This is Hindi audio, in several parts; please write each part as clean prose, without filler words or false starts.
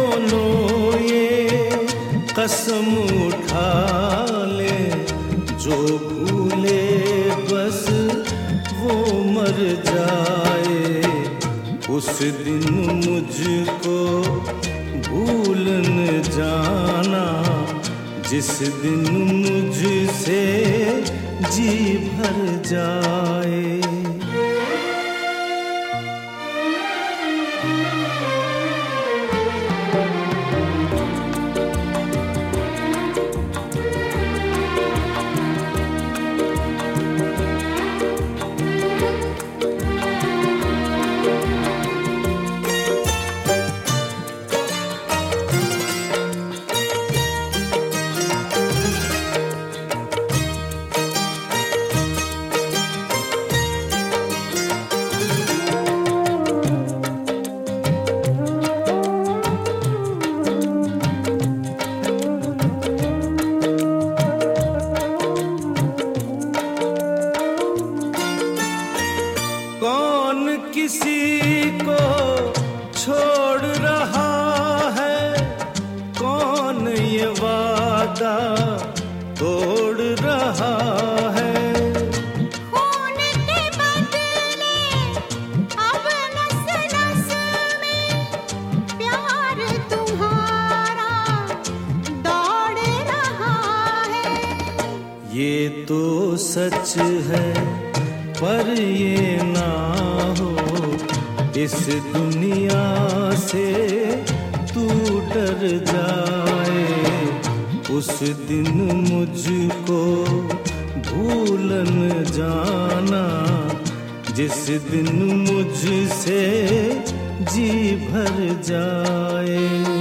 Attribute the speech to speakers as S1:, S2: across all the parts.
S1: दोनों ये कसम उठा ले, जो भूले बस वो मर जाए। उस दिन मुझको भूल न जाना, जिस दिन मुझसे जी भर जाए। किसी को छोड़ रहा है, कौन ये वादा तोड़ रहा है।
S2: खून के बदले अब नस नस में प्यार तुम्हारा दौड़ रहा है।
S1: ये तो सच है पर ये ना हो, इस दुनिया से तू डर जाए। उस दिन मुझको भूल न जाना, जिस दिन मुझसे जी भर जाए।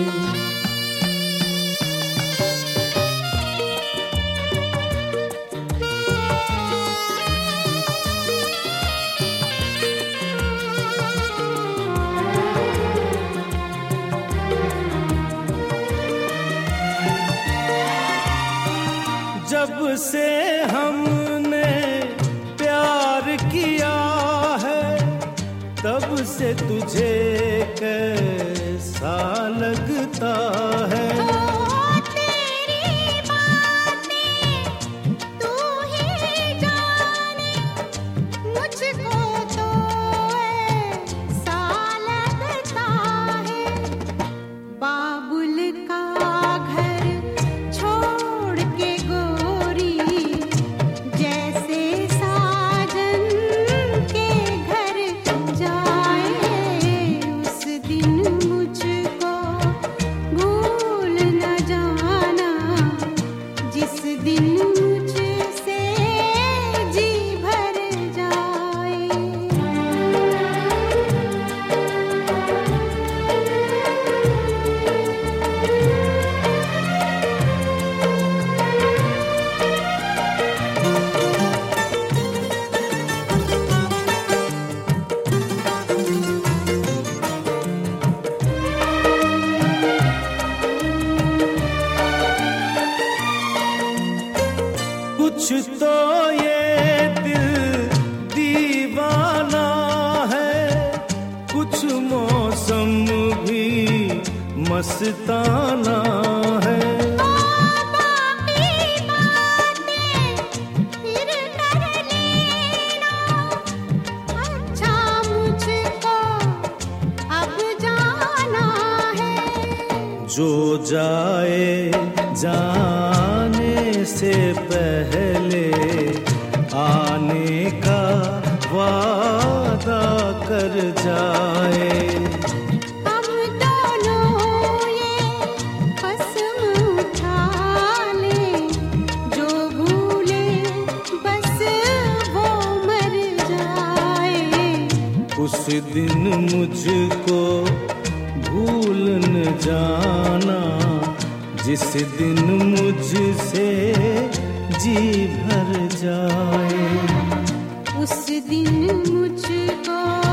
S1: जब से हमने प्यार किया है, तब से तुझे कैसा लगता है।
S2: तेरी बातें तू ही जाने, मुझको तो ऐसा लगता है। बाबुल का घर छोड़ के गोरी, जैसे साजन के घर जाए। उस दिन मुझको भूल न जाना, जिस दिन मुझसे जी भर जाए।
S1: कुछ तो ये दिल दीवाना है, कुछ मौसम भी मस्ताना है।
S2: बाकी बातें फिर कर लेना, अच्छा मुझको अब जाना है।
S1: जो जाए जाने से पहले आने का वादा कर जाए।
S2: हम दोनों ये कसम उठा लें, जो भूले बस वो मर जाए।
S1: उस दिन मुझको भूल न जाना, जिस दिन मुझसे जी भर जाए।
S2: उस दिन मुझको